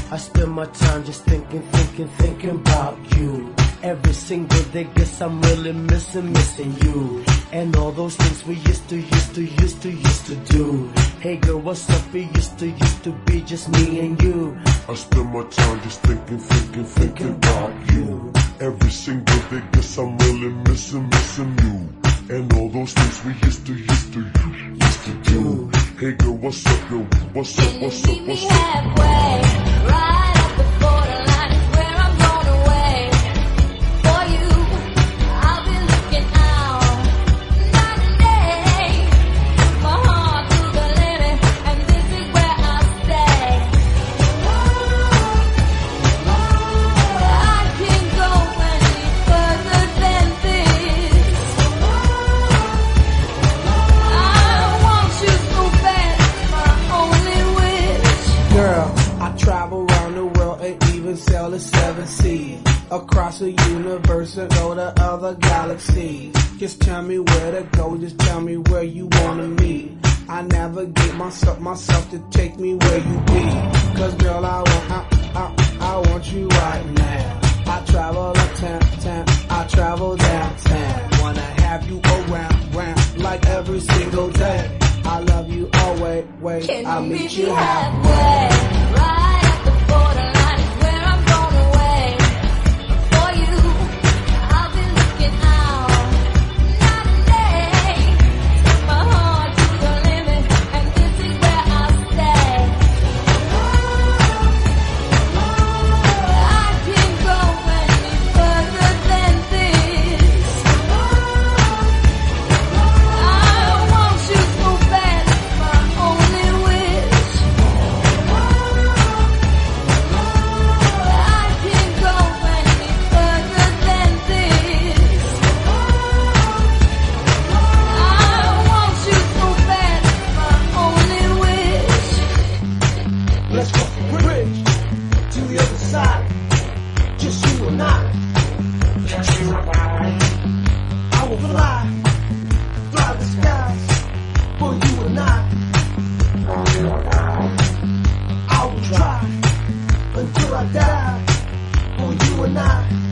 I spend my time just thinking about you. Every single day, guess I'm really missing you. And all those things we used to do. Hey girl, what's up? It used to be just me and you. I spend my time just thinking about you. Every single day, guess I'm really missing you. And all those things we used to do. Hey girl, what's up, girl? What's up, Can what's you up, meet me what's up? halfway? Right at the borderline is where I'm going away. For you, I'll be looking out night and day. My heart to the limit, and this is where I'll stay. I can't go any further than this. I want you so bad, my only wish. Girl, I travel around the world and even sail the 7 seas. Across the universe and go to other galaxies. Just tell me where to go, just tell me where you wanna meet. I navigate myself to take me where you be. Cause girl, I want you right now. I travel uptown, I travel downtown. Wanna have you around like every single day. I love you always, Can I'll you meet you halfway. halfway? Right at the borderline is where I'm going away. For you, I'll be looking out night and day. Take my heart to the limit, and this is where I'll stay. I can't go any further than this. I want you so bad, my only wish. I can't go any further than this. I want you so bad, my only wish. Let's cross the bridge to the other side. Just you and I. I will fly the skies for you and I. I will try until I die for you and I.